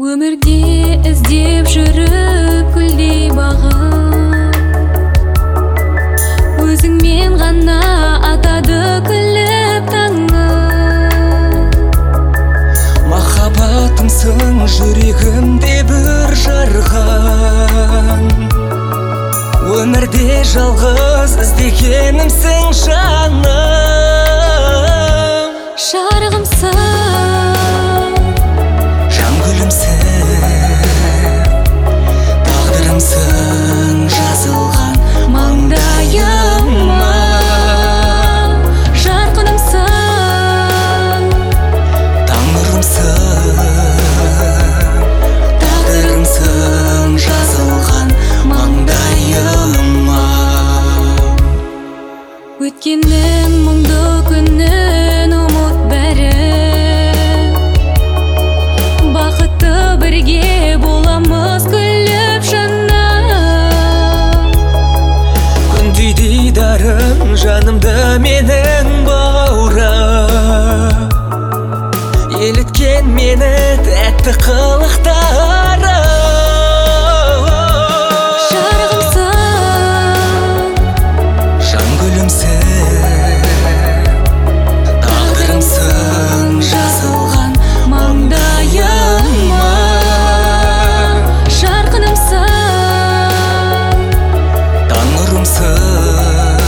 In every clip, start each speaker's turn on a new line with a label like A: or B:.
A: Өмірде іздеп жүріп гүлдей бағым, өзіңмен ғана атады күліп таңым.
B: Махаббатымсың жүрегімде бір жарған, өмірде жалғыз іздегенімсің жаным.
A: Жарығымсың,
B: жан гүлімсің, тағдырымсың жазылған маңдайыма.
A: жарқынымсың,
B: таң нұрымсың, тағдырымсың жазылған маңдайыма.
A: өткеннің мұңды күнін ұмыт бәрі, бақытты бірге боламыз күліп жаным.
B: Күндей дидарың жанымды менің бауырым, еліткен мені тәтті қылықтары.
A: Жарығымсың,
B: жан гүлімсің, тағдырымсың жазылған маңдайыма.
A: жарқынымсың,
B: таң нұрымсың,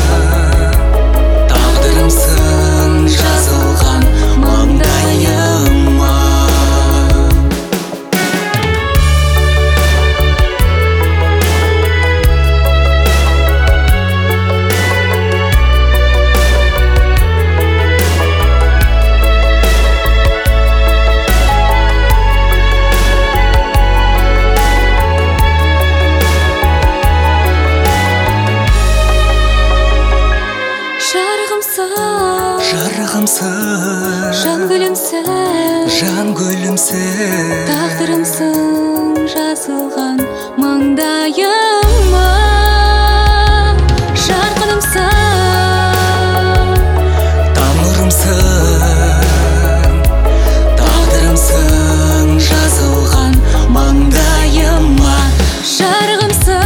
B: тағдырымсың жазылған маңдайыма. Жарығымсың,
A: жан гүлімсің,
B: жан гүлімсің,
A: тағдырымсың жазылған маңдайыма. жарқынымсың,
B: таң нұрымсың, тағдырымсың жазылған маңдайыма.
A: жарығымсың,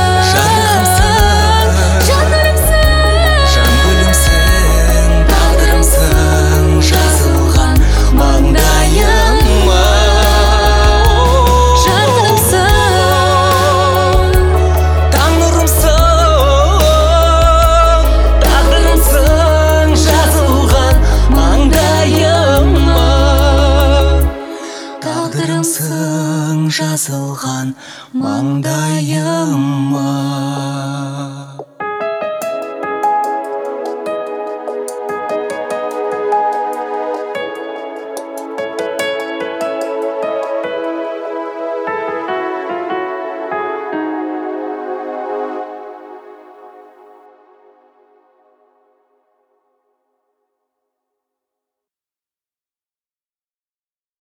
A: жан гүлімсің,
B: жан гүлімсің, тағдырымсың жазылған маңдайыма.
A: жарқынымсың,
B: таң нұрымсың, тағдырымсың жазылған маңдайыма. тағдырымсың жазылған маңдайыма.